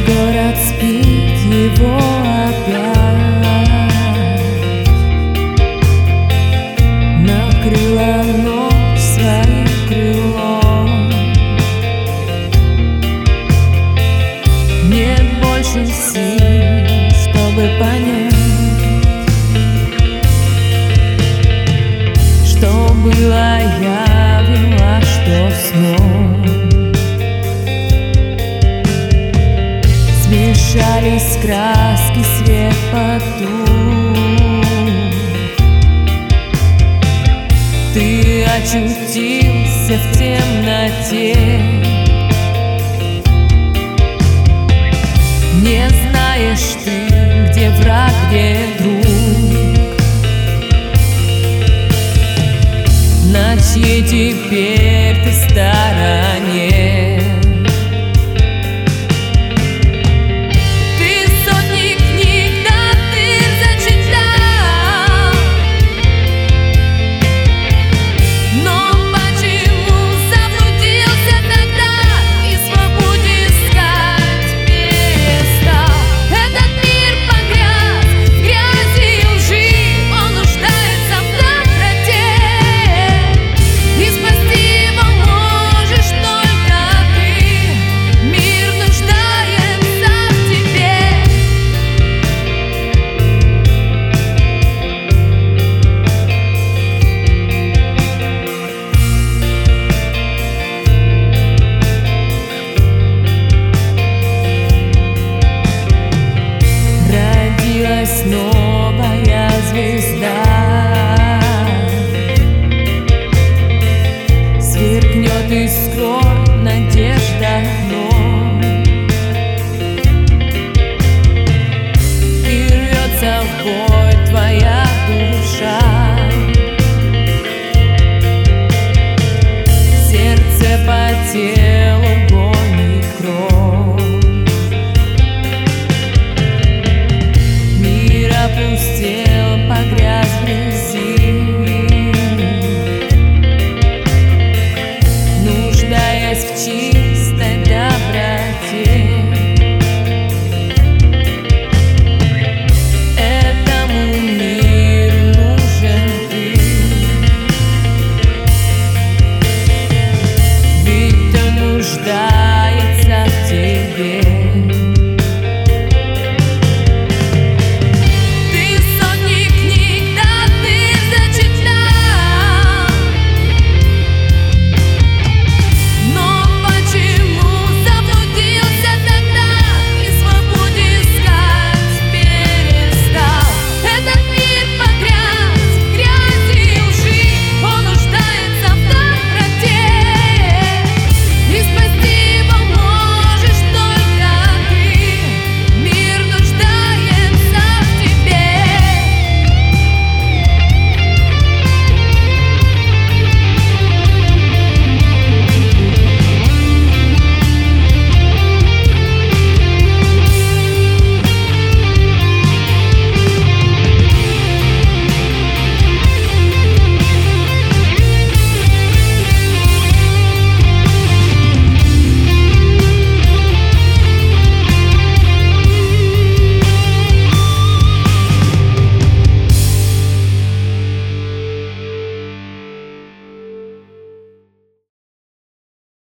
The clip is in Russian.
город спит, его опять накрыла ночь своим крылом. Нет больше сил, чтобы понять, что было, я вела, что сном. Смешались краски, свет потух. Ты очутился в темноте, не знаешь ты, где враг, где друг, на чьей теперь ты стороне. Новая звезда сверкнет искрой надежда вновь, и рвется в бой твоя душа. Сердце по телу гонит кровь. Опустел, погряз в грязи, нуждаясь в чистой доброте. Этому миру нужен ты, ведь он нуждается в тебе.